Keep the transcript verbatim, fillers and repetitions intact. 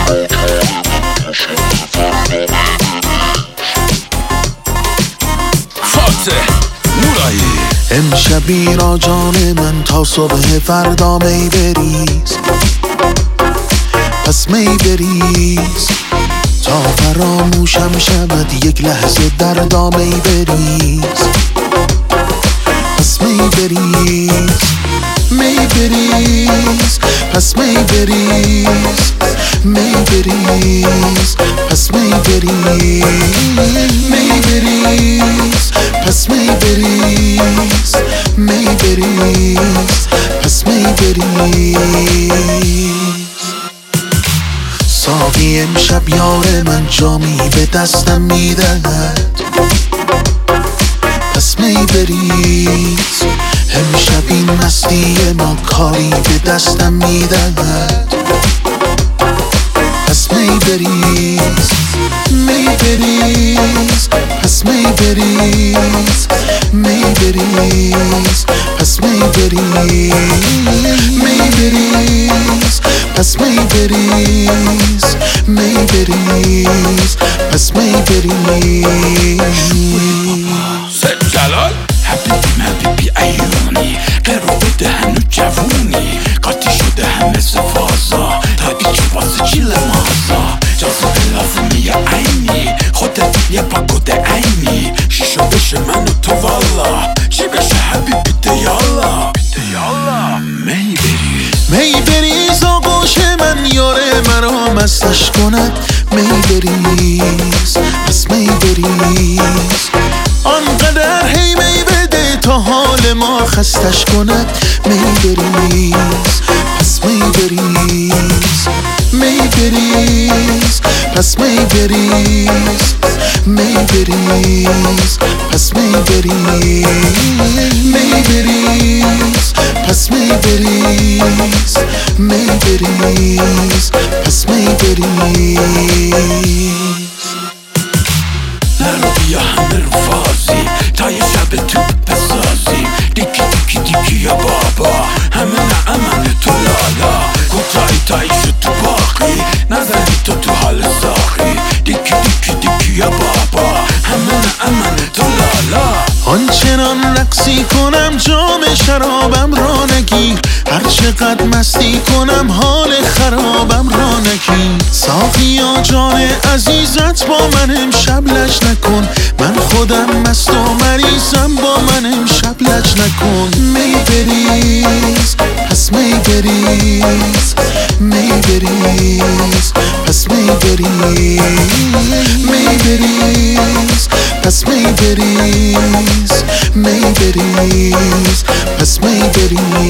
امشب بیرا جان من تا صبح فردا می بریز، پس می بریز تا فراموشم شود یک لحظه دردا می بریز، پس می بریز می بریز پس می بریز می بریز پس می بریز می بریز پس می بریز می بریز پس می بریز. ساقی امشب یار من جامی به دستم میدهد، پس می بریز امشب این مستی ما کاری به دستم میدهد، پس می بریز می بریز پس می بریز می بریز پس می بریز می بریز پس می بریز می بریز پس می بریز. سید جلال حبیبی حبیبی ایونی قرو بده هنو جوونی قاطی شده همه سفازا تا ایچی واسه چی لمازا جازه لازمی عینی خودت یه پاکوده عینی شیشو بشه منو تو والا چی بشه حبیبی دیالا دیالا. می بریز می بریز آغوش من یاره مرا مستش کند، می بریز پس می بریز آنقدر هی می بده تا حال ما خستش کند، می بریز پس می بریز می بریز پس می بریز می بریز پس می بریز می بریز پس می بریز می بریز پس می بریز. نرو بیا همه رو فازی تا یه شب تو بسازی دیکی دیکی دیکی یا بابا همه نعمن تو لالا کوتاهی تایی شد تو باقی نزنی تو تو حال ساخی دیکی دیکی دیکی یا بابا همه نعمن تو لالا. آنچنان رقصی کنم جام شرابم را نگیر، هر چقدر مستی کنم حال خرابم را نگیر. ساقیا جان عزیزت با من امشب لج نکن، من خودم مست و مریضم با من امشب لج نکن. می بریز پس می بریز می بریز پس می بریز می بریز پس می بریز می بریز پس می بریز